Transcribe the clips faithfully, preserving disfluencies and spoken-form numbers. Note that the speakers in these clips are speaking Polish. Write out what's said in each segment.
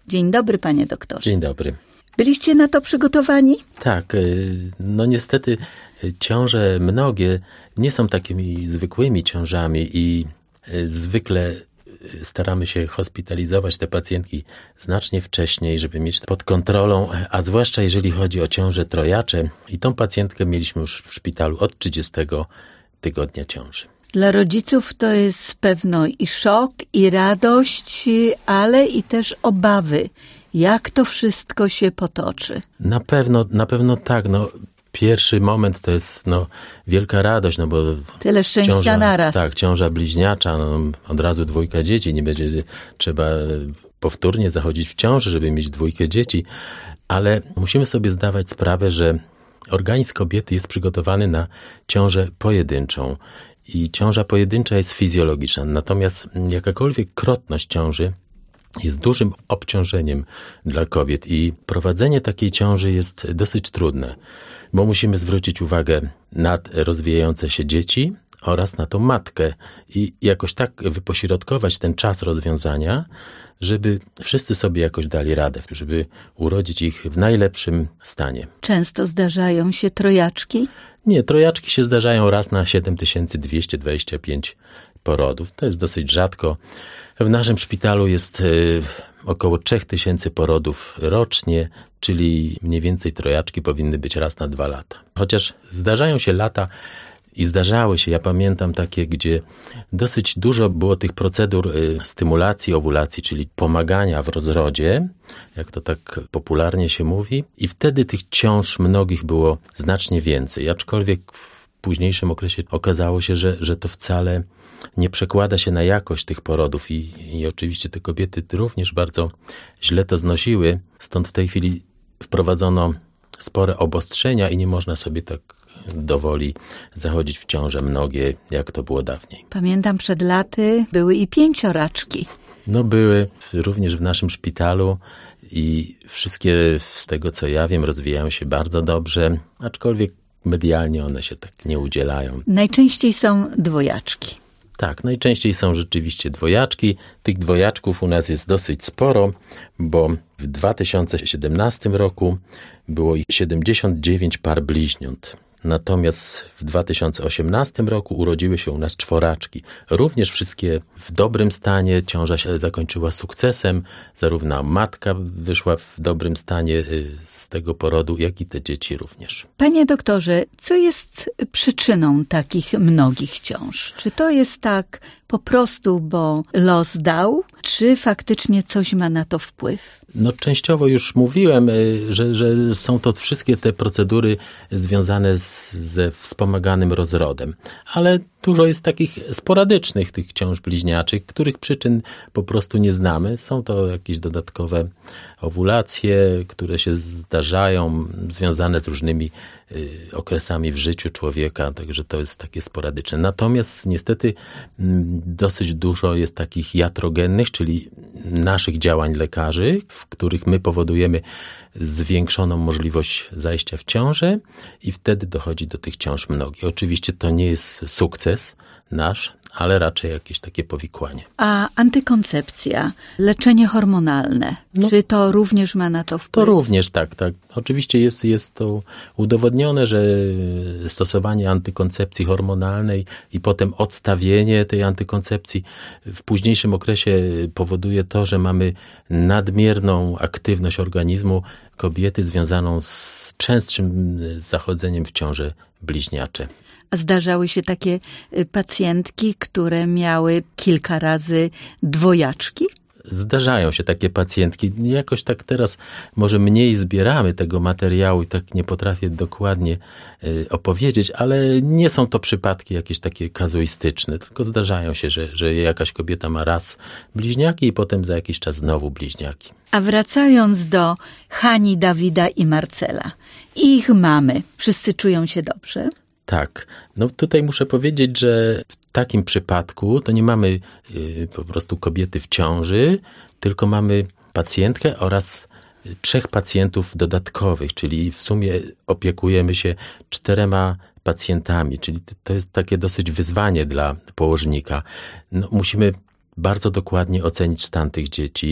Dzień dobry, panie doktorze. Dzień dobry. Byliście na to przygotowani? Tak, no niestety ciąże mnogie nie są takimi zwykłymi ciążami i zwykle staramy się hospitalizować te pacjentki znacznie wcześniej, żeby mieć pod kontrolą, a zwłaszcza jeżeli chodzi o ciąże trojacze. I tą pacjentkę mieliśmy już w szpitalu od trzydziestego tygodnia ciąży. Dla rodziców to jest pewno i szok, i radość, ale i też obawy. Jak to wszystko się potoczy? Na pewno, na pewno tak. No, pierwszy moment to jest no, wielka radość, no bo tyle szczęścia ciąża, naraz. Tak, ciąża bliźniacza, no, od razu dwójka dzieci, nie będzie trzeba powtórnie zachodzić w ciąży, żeby mieć dwójkę dzieci, ale musimy sobie zdawać sprawę, że organizm kobiety jest przygotowany na ciążę pojedynczą i ciąża pojedyncza jest fizjologiczna, natomiast jakakolwiek krotność ciąży jest dużym obciążeniem dla kobiet i prowadzenie takiej ciąży jest dosyć trudne, bo musimy zwrócić uwagę na rozwijające się dzieci oraz na tą matkę i jakoś tak wypośrodkować ten czas rozwiązania, żeby wszyscy sobie jakoś dali radę, żeby urodzić ich w najlepszym stanie. Często zdarzają się trojaczki? Nie, trojaczki się zdarzają raz na siedem tysięcy dwieście dwadzieścia pięć porodów. To jest dosyć rzadko. W naszym szpitalu jest y, około trzy tysiące porodów rocznie, czyli mniej więcej trojaczki powinny być raz na dwa lata. Chociaż zdarzają się lata i zdarzały się, ja pamiętam takie, gdzie dosyć dużo było tych procedur y, stymulacji owulacji, czyli pomagania w rozrodzie, jak to tak popularnie się mówi, i wtedy tych ciąż mnogich było znacznie więcej, aczkolwiek w późniejszym okresie okazało się, że, że to wcale nie przekłada się na jakość tych porodów i, i oczywiście te kobiety również bardzo źle to znosiły, stąd w tej chwili wprowadzono spore obostrzenia i nie można sobie tak dowoli zachodzić w ciąże mnogie, jak to było dawniej. Pamiętam, przed laty były i pięcioraczki. No były również w naszym szpitalu i wszystkie z tego, co ja wiem, rozwijają się bardzo dobrze, aczkolwiek medialnie one się tak nie udzielają. Najczęściej są dwojaczki. Tak, najczęściej są rzeczywiście dwojaczki. Tych dwojaczków u nas jest dosyć sporo, bo w dwa tysiące siedemnastym roku było ich siedemdziesiąt dziewięć par bliźniąt. Natomiast w dwa tysiące osiemnastym roku urodziły się u nas czworaczki. Również wszystkie w dobrym stanie, ciąża się zakończyła sukcesem. Zarówno matka wyszła w dobrym stanie z tego porodu, jak i te dzieci również. Panie doktorze, co jest przyczyną takich mnogich ciąż? Czy to jest tak po prostu, bo los dał, czy faktycznie coś ma na to wpływ? No częściowo już mówiłem, że, że są to wszystkie te procedury związane z, ze wspomaganym rozrodem, ale dużo jest takich sporadycznych tych ciąż bliźniaczych, których przyczyn po prostu nie znamy. Są to jakieś dodatkowe owulacje, które się zdarzają, związane z różnymi y, okresami w życiu człowieka, także to jest takie sporadyczne. Natomiast niestety m, dosyć dużo jest takich iatrogennych, czyli naszych działań lekarzy, w których my powodujemy zwiększoną możliwość zajścia w ciążę i wtedy dochodzi do tych ciąż mnogich. Oczywiście to nie jest sukces nasz, ale raczej jakieś takie powikłanie. A antykoncepcja, leczenie hormonalne, no, czy to również ma na to wpływ? To również tak, tak. Oczywiście jest, jest to udowodnione, że stosowanie antykoncepcji hormonalnej i potem odstawienie tej antykoncepcji w późniejszym okresie powoduje to, że mamy nadmierną aktywność organizmu kobiety związaną z częstszym zachodzeniem w ciąży bliźniacze. A zdarzały się takie pacjentki, które miały kilka razy dwojaczki? Zdarzają się takie pacjentki. Jakoś tak teraz może mniej zbieramy tego materiału i tak nie potrafię dokładnie y, opowiedzieć, ale nie są to przypadki jakieś takie kazuistyczne, tylko zdarzają się, że, że jakaś kobieta ma raz bliźniaki i potem za jakiś czas znowu bliźniaki. A wracając do Hani, Dawida i Marcela. Ich mamy. Wszyscy czują się dobrze? Tak. No tutaj muszę powiedzieć, że w takim przypadku to nie mamy y, po prostu kobiety w ciąży, tylko mamy pacjentkę oraz trzech pacjentów dodatkowych, czyli w sumie opiekujemy się czterema pacjentami, czyli to jest takie dosyć wyzwanie dla położnika. No, musimy bardzo dokładnie ocenić stan tych dzieci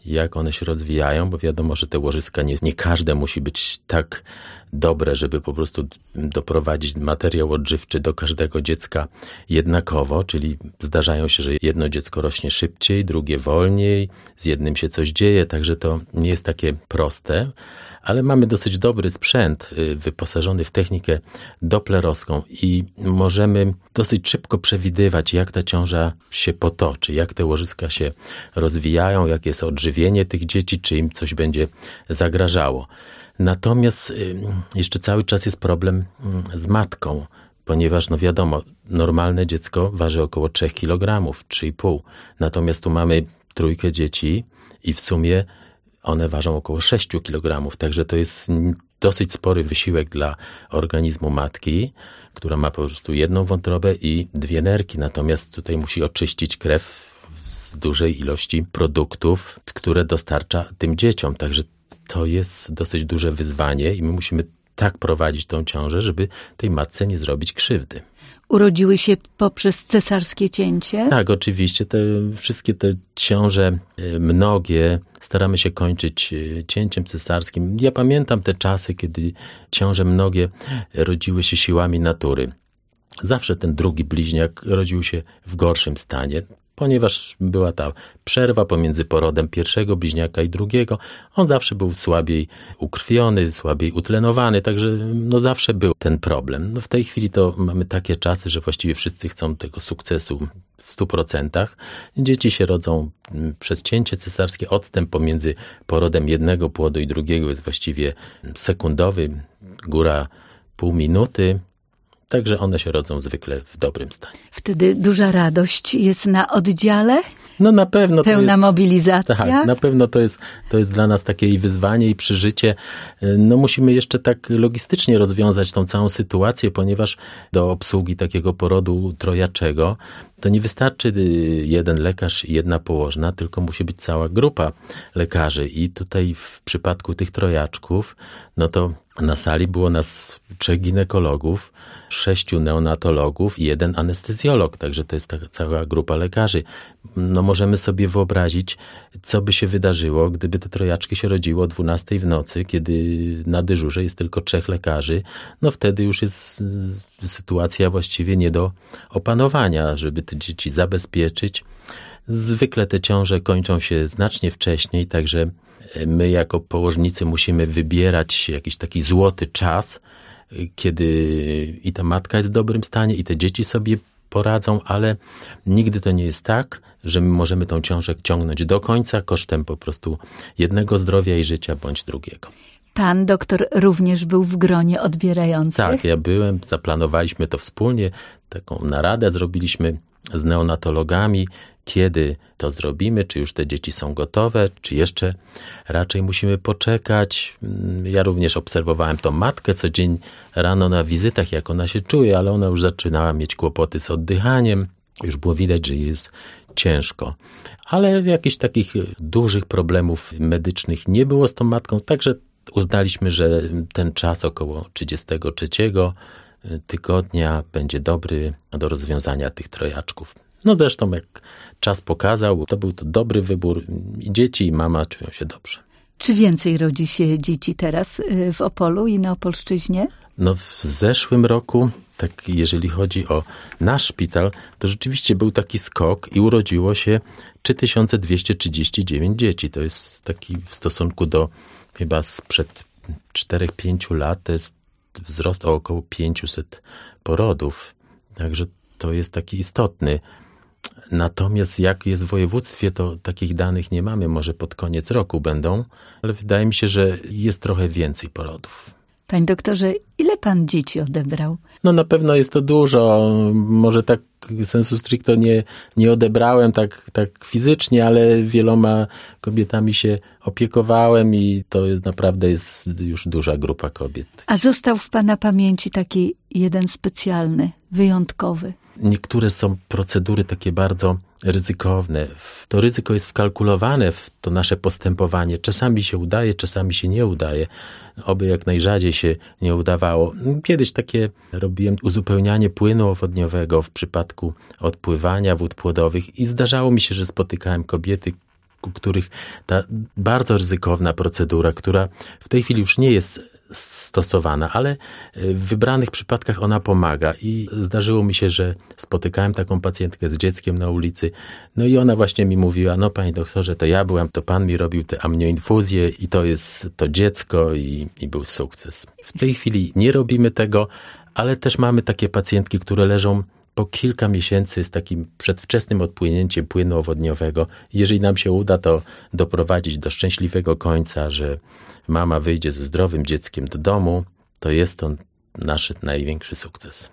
jak one się rozwijają, bo wiadomo, że te łożyska nie, nie każde musi być tak dobre, żeby po prostu doprowadzić materiał odżywczy do każdego dziecka jednakowo, czyli zdarzają się, że jedno dziecko rośnie szybciej, drugie wolniej, z jednym się coś dzieje, także to nie jest takie proste, ale mamy dosyć dobry sprzęt wyposażony w technikę doplerowską i możemy dosyć szybko przewidywać, jak ta ciąża się potoczy, jak te łożyska się rozwijają, jakie jest odżywienie tych dzieci, czy im coś będzie zagrażało. Natomiast jeszcze cały czas jest problem z matką, ponieważ no wiadomo, normalne dziecko waży około trzy kilogramy, trzy i pół. Natomiast tu mamy trójkę dzieci i w sumie one ważą około sześć kilogramów, także to jest dosyć spory wysiłek dla organizmu matki, która ma po prostu jedną wątrobę i dwie nerki, natomiast tutaj musi oczyścić krew z dużej ilości produktów, które dostarcza tym dzieciom, także to jest dosyć duże wyzwanie i my musimy tak prowadzić tą ciążę, żeby tej matce nie zrobić krzywdy. Urodziły się poprzez cesarskie cięcie? Tak, oczywiście. Te, wszystkie te ciąże mnogie staramy się kończyć cięciem cesarskim. Ja pamiętam te czasy, kiedy ciąże mnogie rodziły się siłami natury. Zawsze ten drugi bliźniak rodził się w gorszym stanie, ponieważ była ta przerwa pomiędzy porodem pierwszego bliźniaka i drugiego. On zawsze był słabiej ukrwiony, słabiej utlenowany, także no zawsze był ten problem. No w tej chwili to mamy takie czasy, że właściwie wszyscy chcą tego sukcesu w stu procentach. Dzieci się rodzą przez cięcie cesarskie. Odstęp pomiędzy porodem jednego płodu i drugiego jest właściwie sekundowy, góra pół minuty. Także one się rodzą zwykle w dobrym stanie. Wtedy duża radość jest na oddziale? No na pewno. Pełna to jest, mobilizacja? Tak, na pewno to jest, to jest dla nas takie i wyzwanie i przeżycie. No musimy jeszcze tak logistycznie rozwiązać tą całą sytuację, ponieważ do obsługi takiego porodu trojaczego to nie wystarczy jeden lekarz i jedna położna, tylko musi być cała grupa lekarzy. I tutaj w przypadku tych trojaczków, no to na sali było nas trzech ginekologów, sześciu neonatologów i jeden anestezjolog, także to jest ta cała grupa lekarzy. No możemy sobie wyobrazić, co by się wydarzyło, gdyby te trojaczki się rodziło o dwunastej w nocy, kiedy na dyżurze jest tylko trzech lekarzy. No wtedy już jest sytuacja właściwie nie do opanowania, żeby te dzieci zabezpieczyć. Zwykle te ciąże kończą się znacznie wcześniej, także my jako położnicy musimy wybierać jakiś taki złoty czas, kiedy i ta matka jest w dobrym stanie, i te dzieci sobie poradzą, ale nigdy to nie jest tak, że my możemy tą ciążę ciągnąć do końca kosztem po prostu jednego zdrowia i życia bądź drugiego. Pan doktor również był w gronie odbierających? Tak, ja byłem, zaplanowaliśmy to wspólnie, taką naradę zrobiliśmy z neonatologami, kiedy to zrobimy, czy już te dzieci są gotowe, czy jeszcze raczej musimy poczekać. Ja również obserwowałem tą matkę co dzień rano na wizytach, jak ona się czuje, ale ona już zaczynała mieć kłopoty z oddychaniem. Już było widać, że jest ciężko. Ale jakichś takich dużych problemów medycznych nie było z tą matką, także uznaliśmy, że ten czas około trzydziestego trzeciego tygodnia będzie dobry do rozwiązania tych trojaczków. No zresztą jak czas pokazał, to był to dobry wybór i dzieci i mama czują się dobrze. Czy więcej rodzi się dzieci teraz w Opolu i na Opolszczyźnie? No w zeszłym roku, tak jeżeli chodzi o nasz szpital, to rzeczywiście był taki skok i urodziło się trzy tysiące dwieście trzydzieści dziewięć dzieci. To jest taki w stosunku do chyba sprzed czterech pięciu lat, to jest wzrost o około pięćset porodów. Także to jest taki istotny. Natomiast jak jest w województwie, to takich danych nie mamy. Może pod koniec roku będą, ale wydaje mi się, że jest trochę więcej porodów. Panie doktorze, ile pan dzieci odebrał? No na pewno jest to dużo. Może tak sensu stricto nie, nie odebrałem tak, tak fizycznie, ale wieloma kobietami się opiekowałem i to jest naprawdę jest już duża grupa kobiet. A został w pana pamięci taki jeden specjalny, wyjątkowy? Niektóre są procedury takie bardzo ryzykowne. To ryzyko jest wkalkulowane w to nasze postępowanie. Czasami się udaje, czasami się nie udaje. Oby jak najrzadziej się nie udawało. Kiedyś takie robiłem uzupełnianie płynu owodniowego w przypadku odpływania wód płodowych i zdarzało mi się, że spotykałem kobiety, u których ta bardzo ryzykowna procedura, która w tej chwili już nie jest stosowana, ale w wybranych przypadkach ona pomaga i zdarzyło mi się, że spotykałem taką pacjentkę z dzieckiem na ulicy, no i ona właśnie mi mówiła, no panie doktorze, to ja byłam, to pan mi robił te amnioinfuzje i to jest to dziecko i, i był sukces. W tej chwili nie robimy tego, ale też mamy takie pacjentki, które leżą po kilka miesięcy z takim przedwczesnym odpłynięciem płynu owodniowego. Jeżeli nam się uda to doprowadzić do szczęśliwego końca, że mama wyjdzie ze zdrowym dzieckiem do domu, to jest to nasz największy sukces.